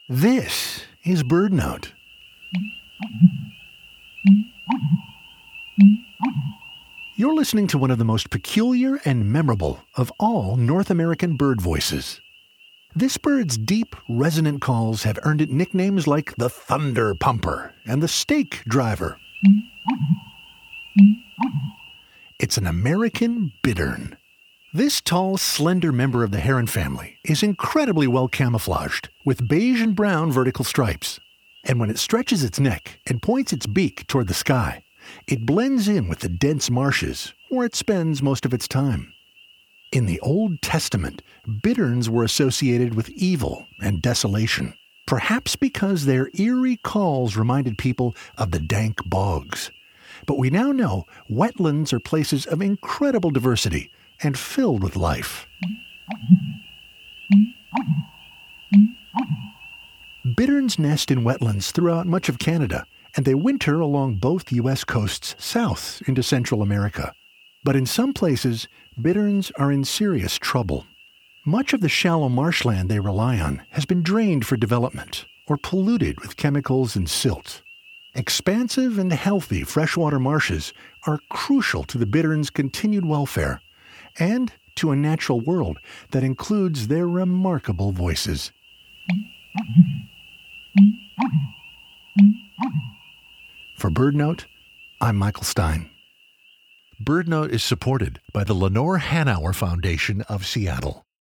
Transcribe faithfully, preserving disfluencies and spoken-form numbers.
This is BirdNote. You're listening to one of the most peculiar and memorable of all North American bird voices. This bird's deep, resonant calls have earned it nicknames like the Thunder Pumper and the Steak Driver. It's an American bittern. This tall, slender member of the heron family is incredibly well camouflaged with beige and brown vertical stripes. And when it stretches its neck and points its beak toward the sky, it blends in with the dense marshes where it spends most of its time. In the Old Testament, bitterns were associated with evil and desolation, perhaps because their eerie calls reminded people of the dank bogs. But we now know wetlands are places of incredible diversity and filled with life. Bitterns nest in wetlands throughout much of Canada, and they winter along both U S coasts south into Central America. But in some places, bitterns are in serious trouble. Much of the shallow marshland they rely on has been drained for development or polluted with chemicals and silt. Expansive and healthy freshwater marshes are crucial to the bittern's continued welfare and to a natural world that includes their remarkable voices. For BirdNote, I'm Michael Stein. BirdNote is supported by the Lenore Hanauer Foundation of Seattle.